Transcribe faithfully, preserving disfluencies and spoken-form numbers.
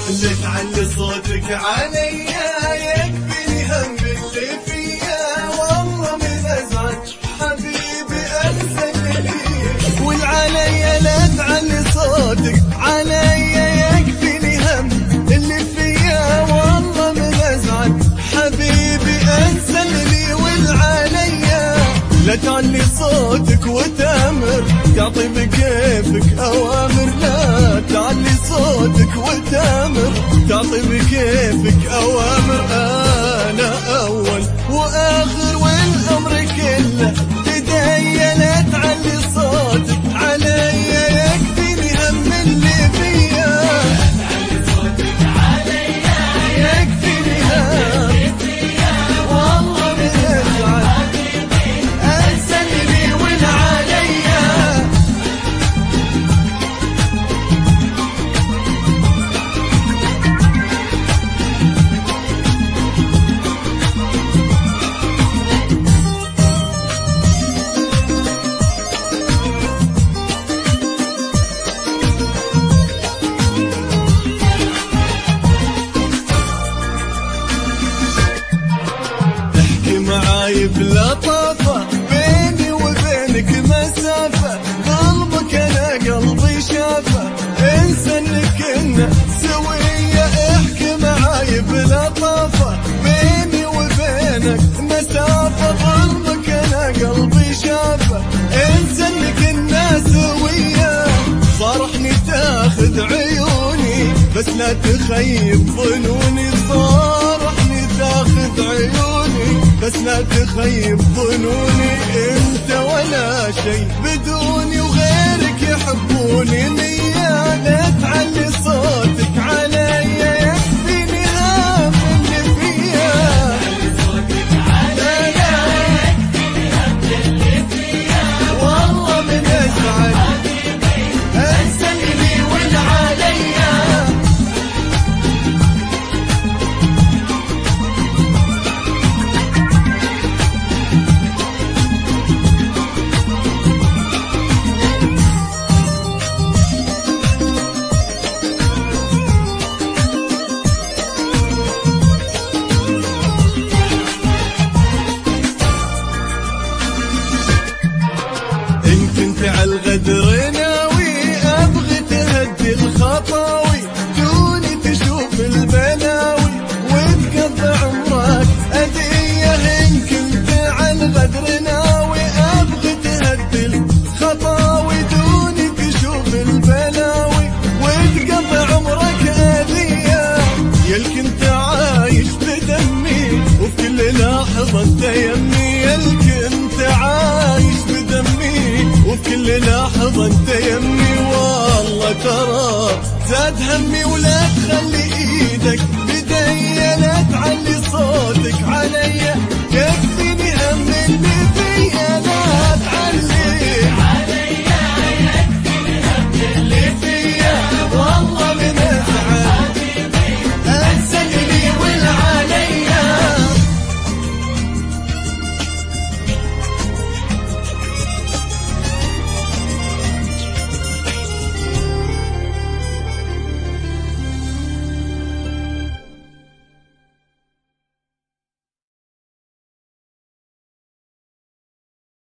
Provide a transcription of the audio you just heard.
لا تعلي صوتك عليا يكفيني هم اللي فيا، والله من ازعج حبيبي ارسل لي. والعليا لا تعلي صوتك عليا يكفيني هم اللي فيا، والله من ازعج حبيبي ارسل لي. والعليا لا تعلي صوتك وتامر تعطي بكيفك اوامر، لا تعلي صوتك وتامر تعطي بكيفك اوامر. انا اول واخر والامر كله بداية، لا تعلي صوتك عليا يكفيني هم اللي فيا. تعلي صوتك عليا يكفيني هم والله من ازعج ارسل لي. والعليا معاي بلطافة بيني وبينك مسافة، قلبك انا قلبي شافه انسى انك كنا سوية. احكي معاي بلطافة بيني وبينك مسافة، قلبك انا قلبي شافه انسى انك كنا سوية. فرحني تاخذ عيوني بس لا تخيب ظنوني، فرحني تاخذ عيوني بس لا تخيب ظنوني. انت ولا شيء بدوني وغيرك يحبوني مية. لا تعلي صوتك عليا يكفيني هم اللي فيا. تعلي صوتك عليا يكفيني هم اللي فيا، والله من ازعج ارسل لي. والعليا إن كنت عالغدر ناوي أبغي تهدي الخطاوي، دوني تشوف البلاوي وتقضي عمرك أذية. إن كنت عالغدر ناوي أبغي تهدي الخطاوي، دوني تشوف البلاوي وتقضي عمرك أذية. يالك انت عايش بدمي وفي كل لحظة انت يمي، يالك انت عايش بدمي وفي كل لحظة انت يمي. والله ترى زاد همي ولا تخلي ايدك بدي، لا تعلي صوتك عليا يكفي